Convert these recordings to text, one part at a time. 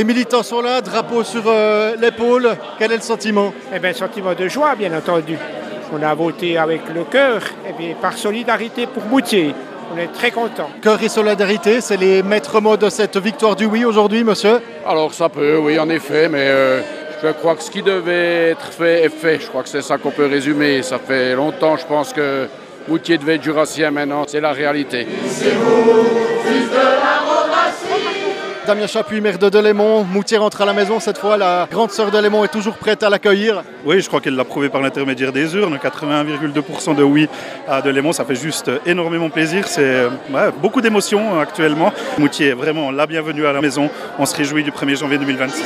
Les militants sont là, drapeau sur l'épaule. Quel est le sentiment? Eh bien, sentiment de joie, bien entendu. On a voté avec le cœur, et bien, par solidarité pour Moutier. On est très contents. Cœur et solidarité, c'est les maîtres mots de cette victoire du oui aujourd'hui, monsieur? Alors ça peut, oui, en effet, mais je crois que ce qui devait être fait est fait. Je crois que c'est ça qu'on peut résumer. Ça fait longtemps, je pense que Moutier devait être jurassien, maintenant c'est la réalité. C'est vous, fils de la Damien Chapuis, maire de Delémont. Moutier rentre à la maison cette fois. La grande sœur de Delémont est toujours prête à l'accueillir. Oui, je crois qu'elle l'a prouvé par l'intermédiaire des urnes. 81,2% de oui à Delémont, ça fait juste énormément plaisir. C'est beaucoup d'émotions actuellement. Moutier est vraiment la bienvenue à la maison. On se réjouit du 1er janvier 2026.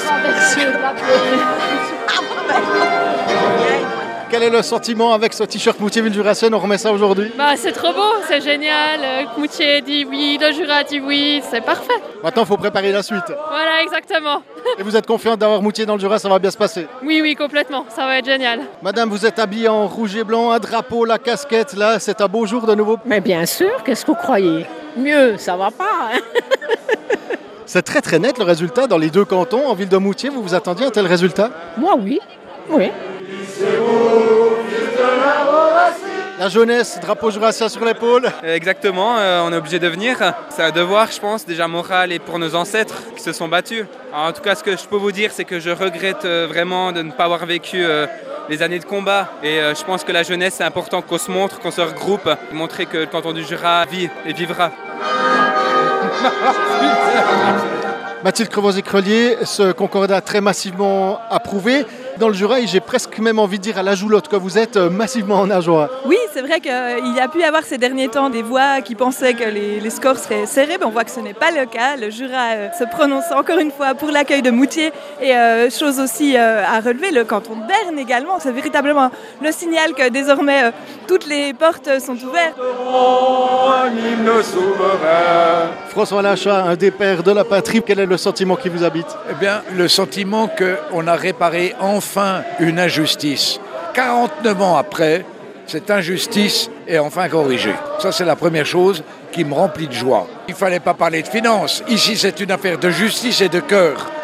Quel est le sentiment avec ce t-shirt Moutier-Ville Jurassienne? On remet ça aujourd'hui? C'est trop beau, c'est génial. Moutier dit oui, le Jura dit oui, c'est parfait. Maintenant, il faut préparer la suite. Voilà, exactement. Et vous êtes confiante d'avoir Moutier dans le Jura, ça va bien se passer? Oui, complètement, ça va être génial. Madame, vous êtes habillée en rouge et blanc, un drapeau, la casquette, là, c'est un beau jour de nouveau? Mais bien sûr, qu'est-ce que vous croyez? Mieux, ça va pas, hein? C'est très très net le résultat dans les deux cantons. En ville de Moutier, vous vous attendiez à un tel résultat? Moi, oui. Oui. La jeunesse, drapeau jurassien sur l'épaule. Exactement, on est obligé de venir. C'est un devoir, je pense, déjà moral et pour nos ancêtres qui se sont battus. Alors, en tout cas, ce que je peux vous dire, c'est que je regrette vraiment de ne pas avoir vécu les années de combat. Et je pense que la jeunesse, c'est important qu'on se montre, qu'on se regroupe, montrer que le canton du Jura vit et vivra. Mathilde Crevosy-Crelier, ce concordat très massivement approuvé. Dans le Jura, j'ai presque même envie de dire à la joulotte que vous êtes massivement en nageois. Oui, c'est vrai qu'il y a pu y avoir ces derniers temps des voix qui pensaient que les scores seraient serrés, mais on voit que ce n'est pas le cas. Le Jura se prononce encore une fois pour l'accueil de Moutier. Et chose aussi à relever, le canton de Berne également. C'est véritablement le signal que désormais toutes les portes sont ouvertes. François Lachat, un des pères de la patrie, quel est le sentiment qui vous habite? Eh bien, le sentiment qu'on a réparé enfin une injustice. 49 ans après, cette injustice est enfin corrigée. Ça, c'est la première chose qui me remplit de joie. Il ne fallait pas parler de finances. Ici, c'est une affaire de justice et de cœur.